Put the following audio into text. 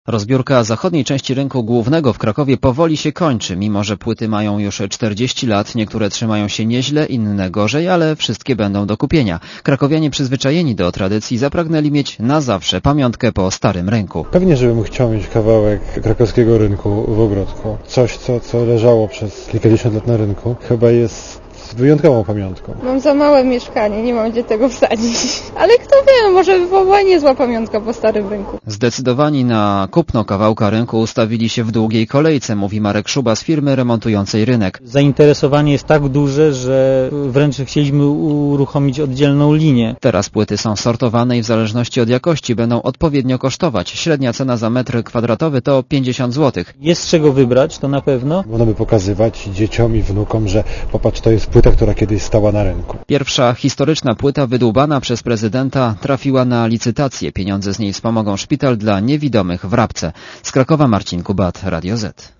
Rozbiórka zachodniej części rynku głównego w Krakowie powoli się kończy, mimo że płyty mają już 40 lat, niektóre trzymają się nieźle, inne gorzej, ale wszystkie będą do kupienia. Krakowianie przyzwyczajeni do tradycji zapragnęli mieć na zawsze pamiątkę po starym rynku. Pewnie, żebym chciał mieć kawałek krakowskiego rynku w ogródku. Coś, co leżało przez kilkadziesiąt lat na rynku, chyba jest wyjątkową pamiątką. Mam za małe mieszkanie, nie mam gdzie tego wsadzić. Ale kto wie, może była niezła pamiątka po starym rynku. Zdecydowani na kupno kawałka rynku ustawili się w długiej kolejce, mówi Marek Szuba z firmy remontującej rynek. Zainteresowanie jest tak duże, że wręcz chcieliśmy uruchomić oddzielną linię. Teraz płyty są sortowane i w zależności od jakości będą odpowiednio kosztować. Średnia cena za metr kwadratowy to 50 zł. Jest z czego wybrać, to na pewno. Można by pokazywać dzieciom i wnukom, że popatrz, to jest płyta, która kiedyś stała na rynku. Pierwsza historyczna płyta wydłubana przez prezydenta trafiła na licytację. Pieniądze z niej wspomogą szpital dla niewidomych w Rabce. Z Krakowa Marcin Kubat, Radio Z.